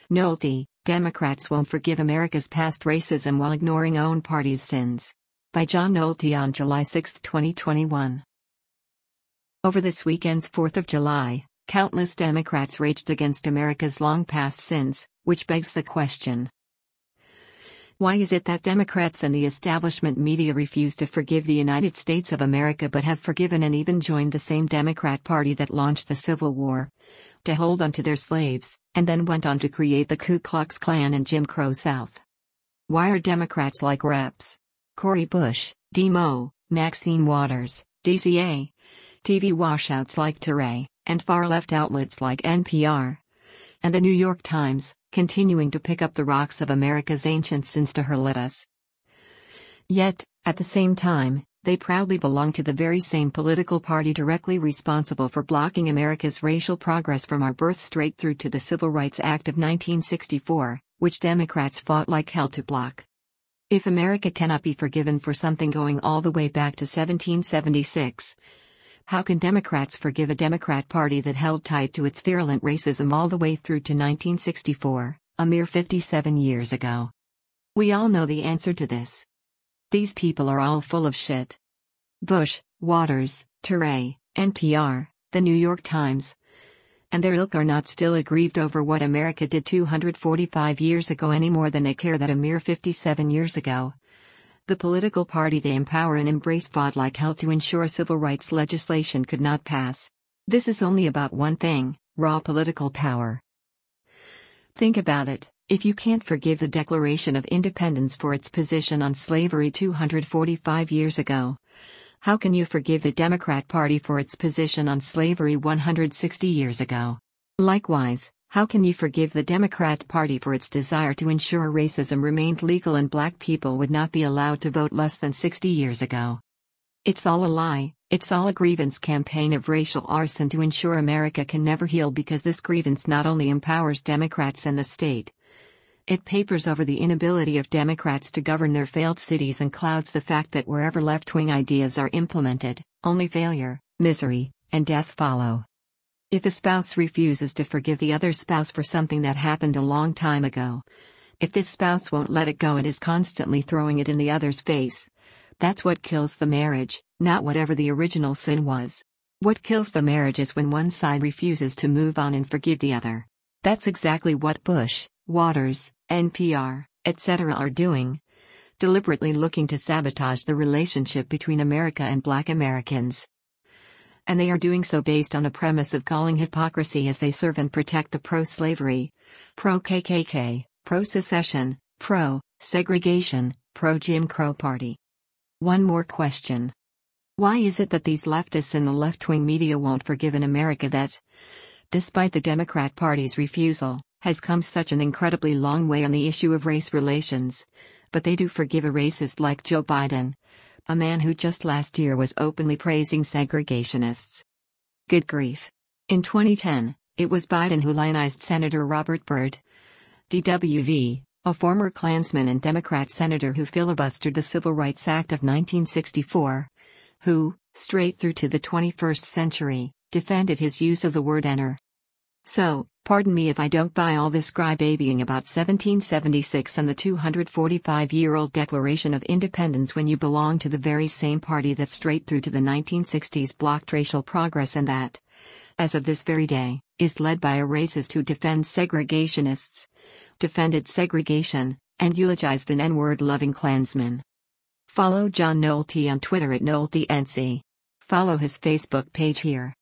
Nolte, Democrats won't forgive America's past racism while ignoring own party's sins. By John Nolte on July 6, 2021. Over this weekend's 4th of July, countless Democrats raged against America's long-past sins, which begs the question. Why is it that Democrats and the establishment media refuse to forgive the United States of America but have forgiven and even joined the same Democrat Party that launched the Civil War, to hold on to their slaves, and then went on to create the Ku Klux Klan and Jim Crow South? Why are Democrats like Reps. Cori Bush, Demo, Maxine Waters, DCA, TV washouts like Touré, and far-left outlets like NPR, and the New York Times, continuing to pick up the rocks of America's ancient sins to hurl at us? Yet, at the same time, they proudly belong to the very same political party directly responsible for blocking America's racial progress from our birth straight through to the Civil Rights Act of 1964, which Democrats fought like hell to block. If America cannot be forgiven for something going all the way back to 1776, how can Democrats forgive a Democrat Party that held tight to its virulent racism all the way through to 1964, a mere 57 years ago? We all know the answer to this. These people are all full of shit. Bush, Waters, Touré, NPR, the New York Times, and their ilk are not still aggrieved over what America did 245 years ago any more than they care that a mere 57 years ago, the political party they empower and embrace fought like hell to ensure civil rights legislation could not pass. This is only about one thing: raw political power. Think about it. If you can't forgive the Declaration of Independence for its position on slavery 245 years ago, how can you forgive the Democrat Party for its position on slavery 160 years ago? Likewise, how can you forgive the Democrat Party for its desire to ensure racism remained legal and black people would not be allowed to vote less than 60 years ago? It's all a lie. It's all a grievance campaign of racial arson to ensure America can never heal, because this grievance not only empowers Democrats and the state, it papers over the inability of Democrats to govern their failed cities and clouds the fact that wherever left-wing ideas are implemented, only failure, misery, and death follow. If a spouse refuses to forgive the other spouse for something that happened a long time ago, if this spouse won't let it go and is constantly throwing it in the other's face, that's what kills the marriage, not whatever the original sin was. What kills the marriage is when one side refuses to move on and forgive the other. That's exactly what Bush, Waters, NPR, etc. are doing, deliberately looking to sabotage the relationship between America and Black Americans. And they are doing so based on a premise of calling hypocrisy as they serve and protect the pro-slavery, pro-KKK, pro-secession, pro-segregation, pro-Jim Crow Party. One more question. Why is it that these leftists in the left-wing media won't forgive an America that, despite the Democrat Party's refusal, has come such an incredibly long way on the issue of race relations, but they do forgive a racist like Joe Biden, a man who just last year was openly praising segregationists? Good grief. In 2010, it was Biden who lionized Senator Robert Byrd, DWV, a former Klansman and Democrat senator who filibustered the Civil Rights Act of 1964, who, straight through to the 21st century, defended his use of the word "enter." So, pardon me if I don't buy all this crybabying about 1776 and the 245-year-old Declaration of Independence when you belong to the very same party that straight through to the 1960s blocked racial progress and that, as of this very day, is led by a racist who defends segregationists, defended segregation, and eulogized an N-word-loving Klansman. Follow John Nolte on Twitter @NolteNC. Follow his Facebook page here.